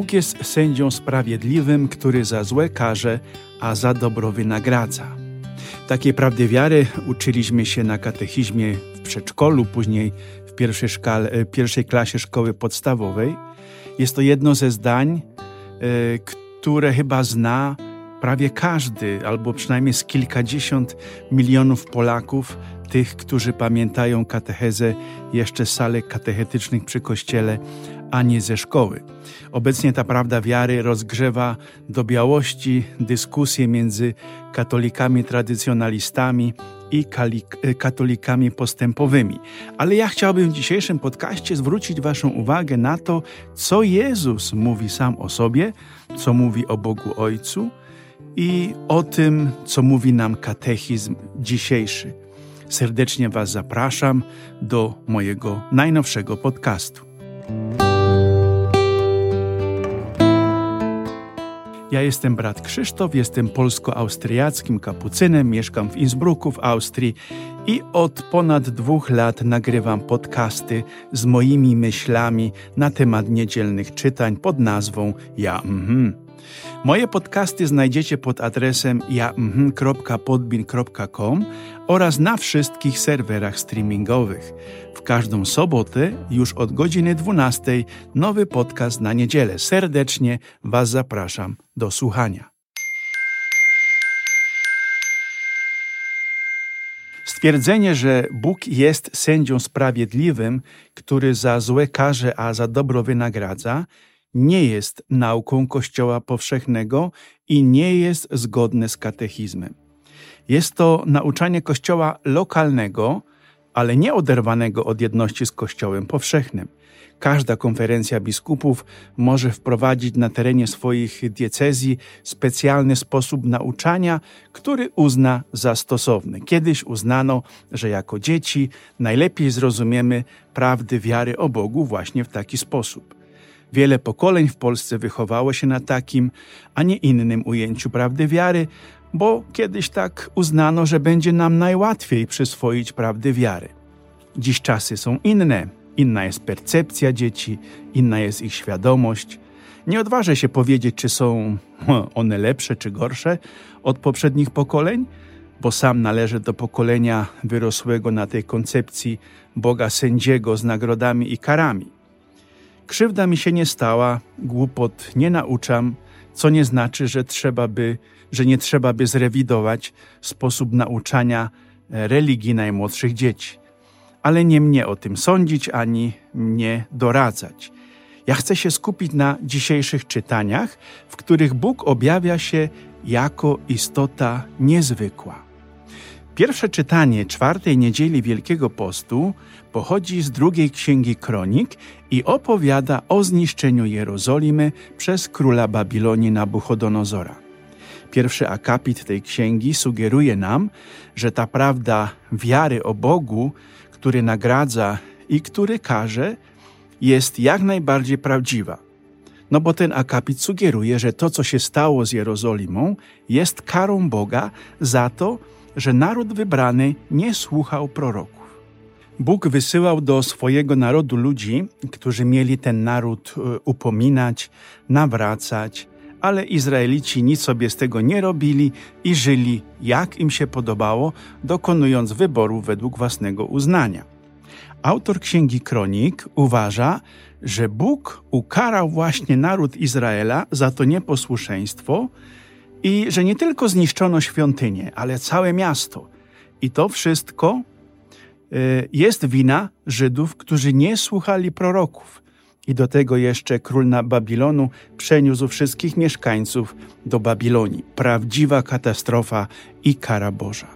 Bóg jest sędzią sprawiedliwym, który za złe karze, a za dobro wynagradza. Takiej prawdy wiary uczyliśmy się na katechizmie w przedszkolu, później w pierwszej klasie szkoły podstawowej. Jest to jedno ze zdań, które chyba zna prawie każdy, albo przynajmniej z kilkadziesiąt milionów Polaków, tych, którzy pamiętają katechezę jeszcze z salek katechetycznych przy kościele, a nie ze szkoły. Obecnie ta prawda wiary rozgrzewa do białości dyskusje między katolikami tradycjonalistami i katolikami postępowymi. Ale ja chciałbym w dzisiejszym podcaście zwrócić Waszą uwagę na to, co Jezus mówi sam o sobie, co mówi o Bogu Ojcu i o tym, co mówi nam katechizm dzisiejszy. Serdecznie Was zapraszam do mojego najnowszego podcastu. Ja jestem brat Krzysztof, jestem polsko-austriackim kapucynem, mieszkam w Innsbrucku w Austrii i od ponad 2 lat nagrywam podcasty z moimi myślami na temat niedzielnych czytań pod nazwą Moje podcasty znajdziecie pod adresem ja.podbin.com oraz na wszystkich serwerach streamingowych. W każdą sobotę, już od godziny 12, nowy podcast na niedzielę. Serdecznie Was zapraszam do słuchania. Stwierdzenie, że Bóg jest sędzią sprawiedliwym, który za złe karze, a za dobro wynagradza, nie jest nauką Kościoła powszechnego i nie jest zgodne z katechizmem. Jest to nauczanie Kościoła lokalnego, ale nie oderwanego od jedności z Kościołem powszechnym. Każda konferencja biskupów może wprowadzić na terenie swoich diecezji specjalny sposób nauczania, który uzna za stosowny. Kiedyś uznano, że jako dzieci najlepiej zrozumiemy prawdy wiary o Bogu właśnie w taki sposób. Wiele pokoleń w Polsce wychowało się na takim, a nie innym ujęciu prawdy wiary, bo kiedyś tak uznano, że będzie nam najłatwiej przyswoić prawdy wiary. Dziś czasy są inne. Inna jest percepcja dzieci, inna jest ich świadomość. Nie odważę się powiedzieć, czy są one lepsze czy gorsze od poprzednich pokoleń, bo sam należę do pokolenia wyrosłego na tej koncepcji Boga sędziego z nagrodami i karami. Krzywda mi się nie stała, głupot nie nauczam, co nie znaczy, że nie trzeba by zrewidować sposób nauczania religii najmłodszych dzieci. Ale nie mnie o tym sądzić, ani mnie doradzać. Ja chcę się skupić na dzisiejszych czytaniach, w których Bóg objawia się jako istota niezwykła. Pierwsze czytanie 4. niedzieli Wielkiego Postu pochodzi z 2. Księgi Kronik i opowiada o zniszczeniu Jerozolimy przez króla Babilonii Nabuchodonozora. Pierwszy akapit tej księgi sugeruje nam, że ta prawda wiary o Bogu, który nagradza i który karze, jest jak najbardziej prawdziwa. No bo ten akapit sugeruje, że to, co się stało z Jerozolimą, jest karą Boga za to, że naród wybrany nie słuchał proroków. Bóg wysyłał do swojego narodu ludzi, którzy mieli ten naród upominać, nawracać, ale Izraelici nic sobie z tego nie robili i żyli jak im się podobało, dokonując wyboru według własnego uznania. Autor Księgi Kronik uważa, że Bóg ukarał właśnie naród Izraela za to nieposłuszeństwo i że nie tylko zniszczono świątynię, ale całe miasto. I to wszystko jest wina Żydów, którzy nie słuchali proroków. I do tego jeszcze król Babilonu przeniósł wszystkich mieszkańców do Babilonii. Prawdziwa katastrofa i kara Boża.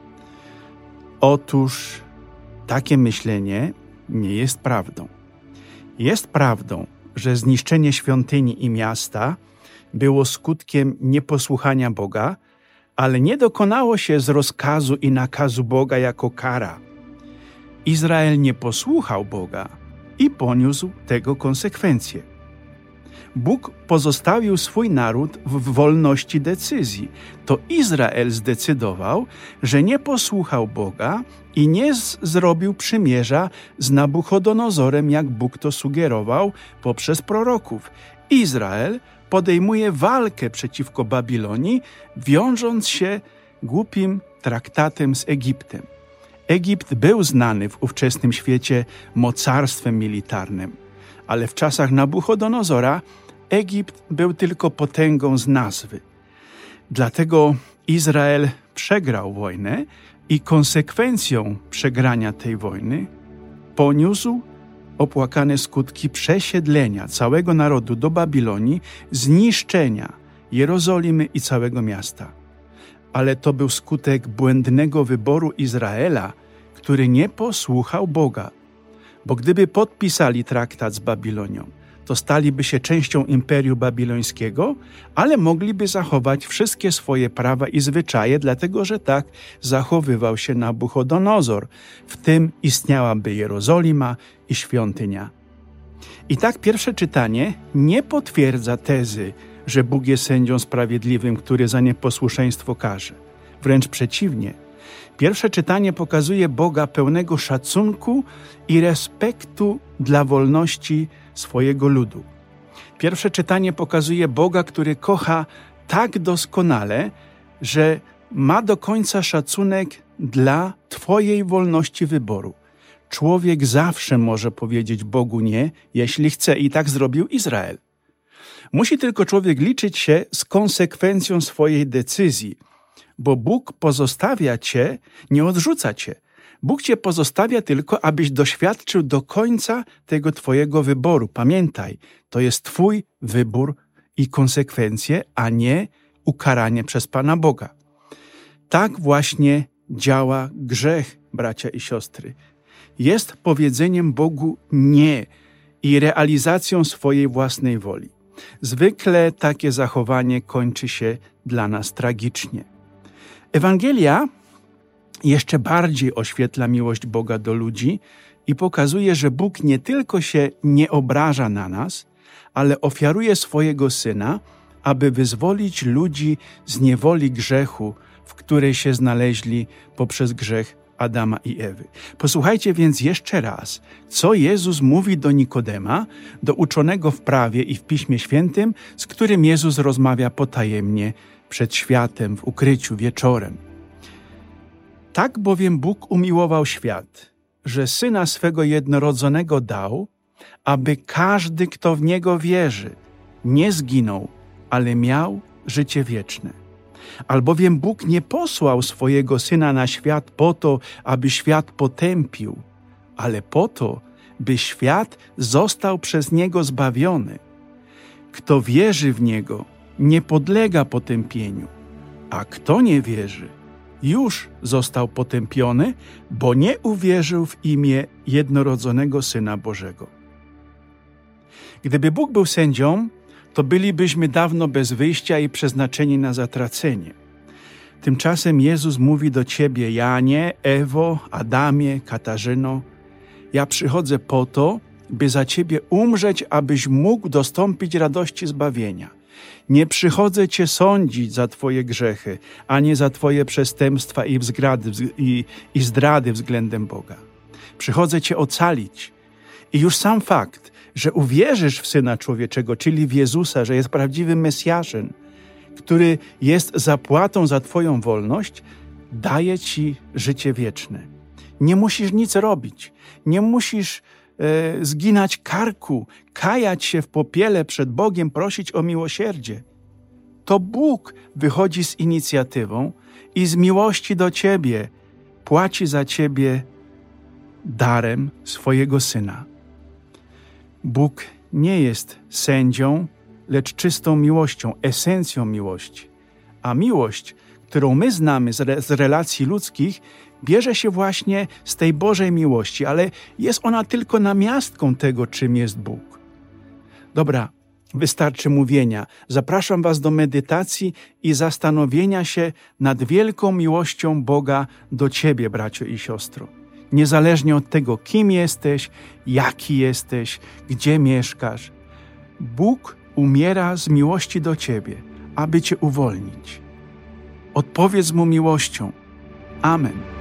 Otóż takie myślenie nie jest prawdą. Jest prawdą, że zniszczenie świątyni i miasta było skutkiem nieposłuchania Boga, ale nie dokonało się z rozkazu i nakazu Boga jako kara. Izrael nie posłuchał Boga i poniósł tego konsekwencje. Bóg pozostawił swój naród w wolności decyzji. To Izrael zdecydował, że nie posłuchał Boga i nie zrobił przymierza z Nabuchodonozorem, jak Bóg to sugerował poprzez proroków. Izrael podejmuje walkę przeciwko Babilonii, wiążąc się głupim traktatem z Egiptem. Egipt był znany w ówczesnym świecie mocarstwem militarnym, ale w czasach Nabuchodonozora Egipt był tylko potęgą z nazwy. Dlatego Izrael przegrał wojnę i konsekwencją przegrania tej wojny poniósł opłakane skutki przesiedlenia całego narodu do Babilonii, zniszczenia Jerozolimy i całego miasta. Ale to był skutek błędnego wyboru Izraela, który nie posłuchał Boga. Bo gdyby podpisali traktat z Babilonią, to staliby się częścią Imperium Babilońskiego, ale mogliby zachować wszystkie swoje prawa i zwyczaje, dlatego że tak zachowywał się Nabuchodonozor. W tym istniałaby Jerozolima i świątynia. I tak pierwsze czytanie nie potwierdza tezy, że Bóg jest sędzią sprawiedliwym, który za nieposłuszeństwo karze. Wręcz przeciwnie. Pierwsze czytanie pokazuje Boga pełnego szacunku i respektu dla wolności swojego ludu. Pierwsze czytanie pokazuje Boga, który kocha tak doskonale, że ma do końca szacunek dla Twojej wolności wyboru. Człowiek zawsze może powiedzieć Bogu nie, jeśli chce, i tak zrobił Izrael. Musi tylko człowiek liczyć się z konsekwencją swojej decyzji, bo Bóg pozostawia Cię, nie odrzuca Cię. Bóg Cię pozostawia tylko, abyś doświadczył do końca tego Twojego wyboru. Pamiętaj, to jest Twój wybór i konsekwencje, a nie ukaranie przez Pana Boga. Tak właśnie działa grzech, bracia i siostry. Jest powiedzeniem Bogu nie i realizacją swojej własnej woli. Zwykle takie zachowanie kończy się dla nas tragicznie. Ewangelia jeszcze bardziej oświetla miłość Boga do ludzi i pokazuje, że Bóg nie tylko się nie obraża na nas, ale ofiaruje swojego Syna, aby wyzwolić ludzi z niewoli grzechu, w której się znaleźli poprzez grzech Adama i Ewy. Posłuchajcie więc jeszcze raz, co Jezus mówi do Nikodema, do uczonego w prawie i w Piśmie Świętym, z którym Jezus rozmawia potajemnie przed światem, w ukryciu, wieczorem. Tak bowiem Bóg umiłował świat, że Syna swego jednorodzonego dał, aby każdy, kto w Niego wierzy, nie zginął, ale miał życie wieczne. Albowiem Bóg nie posłał swojego Syna na świat po to, aby świat potępił, ale po to, by świat został przez Niego zbawiony. Kto wierzy w Niego, nie podlega potępieniu, a kto nie wierzy, już został potępiony, bo nie uwierzył w imię jednorodzonego Syna Bożego. Gdyby Bóg był sędzią, to bylibyśmy dawno bez wyjścia i przeznaczeni na zatracenie. Tymczasem Jezus mówi do ciebie, Janie, Ewo, Adamie, Katarzyno, ja przychodzę po to, by za ciebie umrzeć, abyś mógł dostąpić radości zbawienia. Nie przychodzę cię sądzić za twoje grzechy, ani za twoje przestępstwa i zdrady względem Boga. Przychodzę cię ocalić. I już sam fakt, że uwierzysz w Syna Człowieczego, czyli w Jezusa, że jest prawdziwym Mesjaszem, który jest zapłatą za twoją wolność, daje ci życie wieczne. Nie musisz nic robić, nie musisz zginać karku, kajać się w popiele przed Bogiem, prosić o miłosierdzie. To Bóg wychodzi z inicjatywą i z miłości do ciebie płaci za ciebie darem swojego Syna. Bóg nie jest sędzią, lecz czystą miłością, esencją miłości. A miłość, którą my znamy z relacji ludzkich, bierze się właśnie z tej Bożej miłości, ale jest ona tylko namiastką tego, czym jest Bóg. Dobra, wystarczy mówienia. Zapraszam was do medytacji i zastanowienia się nad wielką miłością Boga do ciebie, bracio i siostro. Niezależnie od tego, kim jesteś, jaki jesteś, gdzie mieszkasz. Bóg umiera z miłości do ciebie, aby cię uwolnić. Odpowiedz Mu miłością. Amen.